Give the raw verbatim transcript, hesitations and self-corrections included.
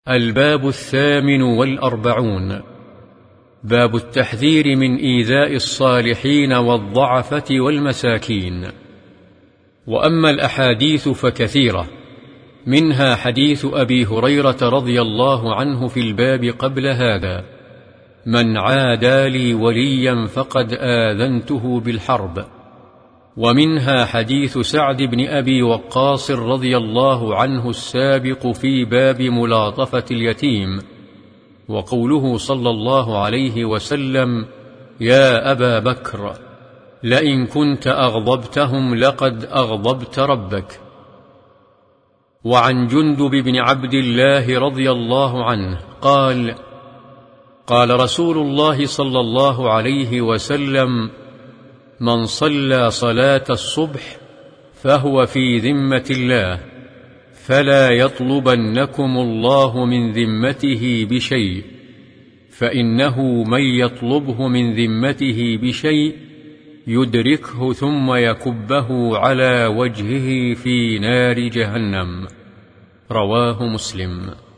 الباب الثامن والأربعون. باب التحذير من إيذاء الصالحين والضعفة والمساكين. وأما الأحاديث فكثيرة، منها حديث أبي هريرة رضي الله عنه في الباب قبل هذا: من عادى لي وليا فقد آذنته بالحرب. ومنها حديث سعد بن أبي وقاص رضي الله عنه السابق في باب ملاطفة اليتيم، وقوله صلى الله عليه وسلم: يا أبا بكر لئن كنت أغضبتهم لقد أغضبت ربك. وعن جندب بن عبد الله رضي الله عنه قال: قال رسول الله صلى الله عليه وسلم: من صلى صلاة الصبح فهو في ذمة الله، فلا يطلبنكم الله من ذمته بشيء، فإنه من يطلبه من ذمته بشيء يدركه ثم يكبه على وجهه في نار جهنم. رواه مسلم.